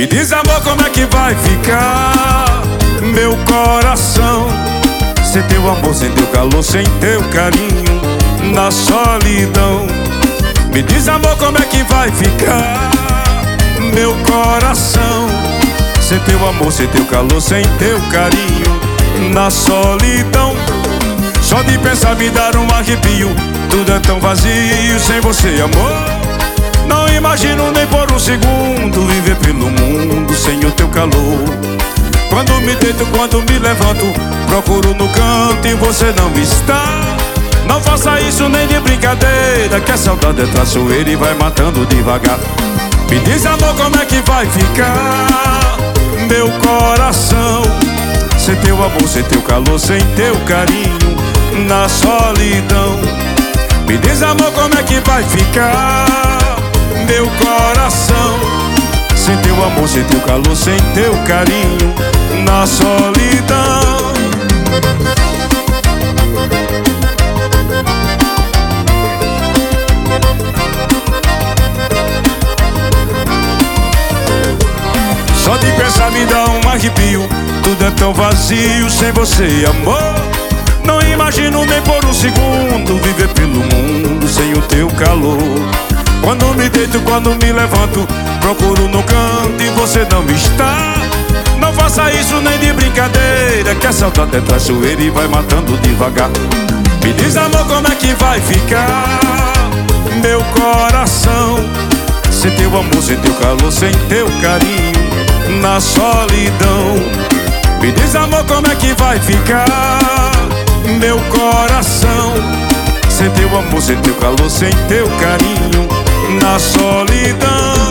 Me diz, amor, como é que vai ficar meu coração sem teu amor, sem teu calor, sem teu carinho, na solidão. Me diz, amor, como é que vai ficar meu coração sem teu amor, sem teu calor, sem teu carinho, na solidão. Só de pensar me dar um arrepio, tudo é tão vazio sem você, amor. Não imagino nem por um segundo viver pelo mundo sem o teu calor. Quando me deito, quando me levanto, procuro no canto e você não está. Não faça isso nem de brincadeira, que a saudade é traiçoeira e vai matando devagar. Me diz, amor, como é que vai ficar meu coração sem teu amor, sem teu calor, sem teu carinho, na solidão. Me diz, amor, como é que vai ficar meu coração sem teu amor, sem teu calor, sem teu carinho, na solidão. Só de pensar me dá um arrepio, tudo é tão vazio sem você, amor. Não imagino nem por um segundo viver pelo mundo sem o teu calor. Quando me deito, quando me levanto, procuro no canto e você não está. Não faça isso nem de brincadeira, que a saudade é traiçoeira e vai matando devagar. Me diz, amor, como é que vai ficar meu coração sem teu amor, sem teu calor, sem teu carinho, na solidão. Me diz, amor, como é que vai ficar meu coração sem teu amor, sem teu calor, sem teu carinho, na solidão.